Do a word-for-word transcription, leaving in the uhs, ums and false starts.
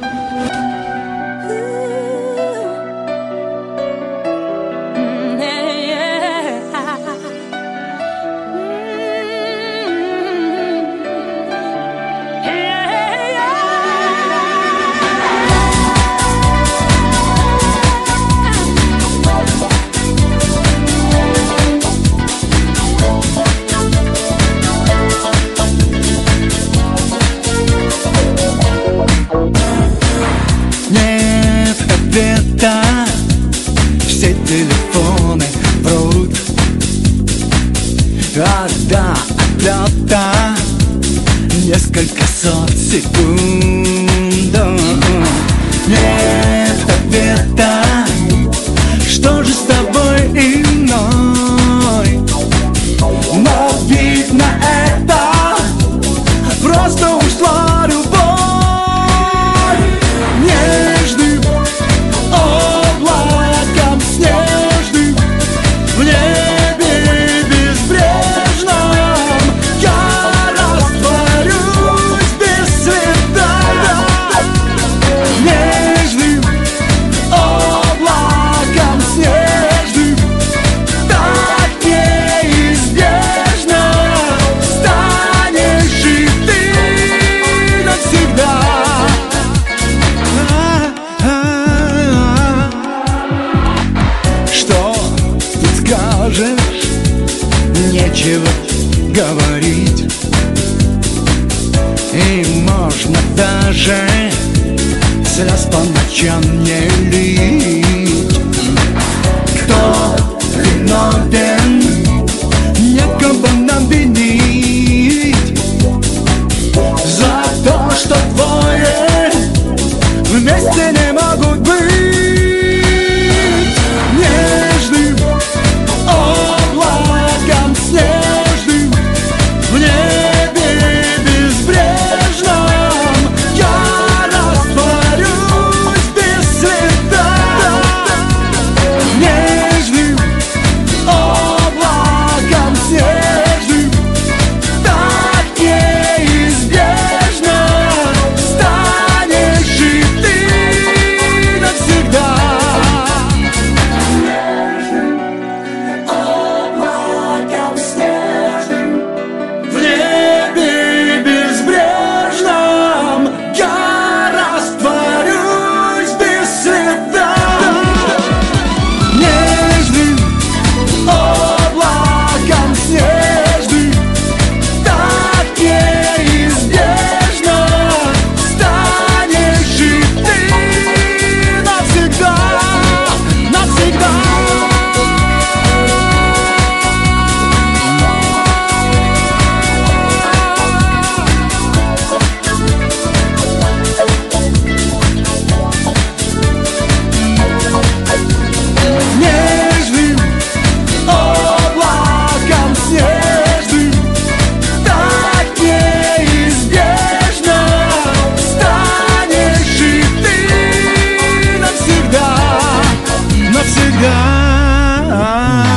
Нет ответа, все телефоны врут. А до отлета несколько сот секунд. Нет ответа, что же с тобой и мной? Но видно, это просто ушла любовь. Нежным облаком снежным в небе безбрежном я растворюсь без следа. Нежным облаком снежным так неизбежно станешь и ты навсегда. Что тут скажешь? Нечего говорить. И можно даже слез по ночам не лить. Кто виновен? Некого нам винить за то, что двое вместе не могут быть. Нежным облаком снежным в небе безбрежном я растворюсь без следа. Нежным облаком снежным так неизбежно станешь и ты навсегда. Облаком снежным в небе безбрежном я растворюсь без следа. Нежным облаком снежным так неизбежно станешь и ты навсегда, навсегда. Нежным облаком снежным так неизбежно станешь и ты навсегда, навсегда.